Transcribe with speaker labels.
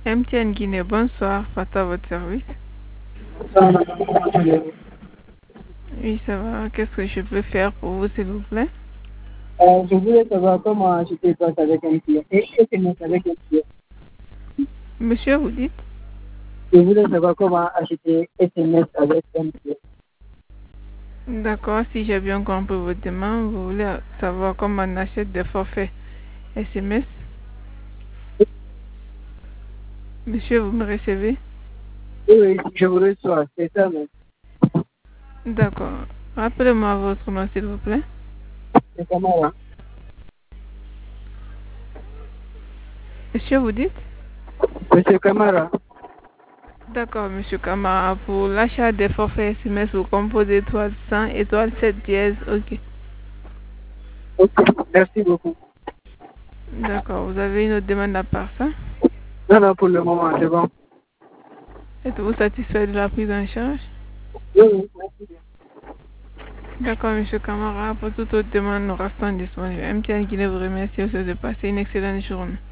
Speaker 1: MTN Guinée, bonsoir, Fata à votre service. Oui, ça va. Qu'est-ce que je peux faire pour vous, s'il vous plaît?
Speaker 2: Je voulais savoir comment acheter place avec un client et SMS avec un client.
Speaker 1: Monsieur, vous dites?
Speaker 2: Je voulais savoir comment acheter SMS avec un client.
Speaker 1: D'accord, si j'ai bien compris votre demande, vous voulez savoir comment on achète des forfaits SMS? Monsieur, vous me recevez?
Speaker 2: Oui, je voulais savoir, c'est ça même.
Speaker 1: D'accord. Rappelez-moi votre nom, s'il vous plaît.
Speaker 2: C'est Camara.
Speaker 1: Monsieur, vous dites?
Speaker 2: Monsieur Camara.
Speaker 1: D'accord, monsieur Kamara. Pour l'achat des forfaits SMS, vous composez étoile 100, étoile 7 dièse. Ok.
Speaker 2: Ok, merci beaucoup.
Speaker 1: D'accord. Vous avez une autre demande à part ça?
Speaker 2: Non, non, pour le moment, c'est bon.
Speaker 1: Êtes-vous satisfait de la prise en charge?
Speaker 2: Oui, merci bien.
Speaker 1: D'accord, monsieur Kamara. Pour toute autre demande, nous restons disponibles. MTN Guinée vous remercie de passer une excellente journée.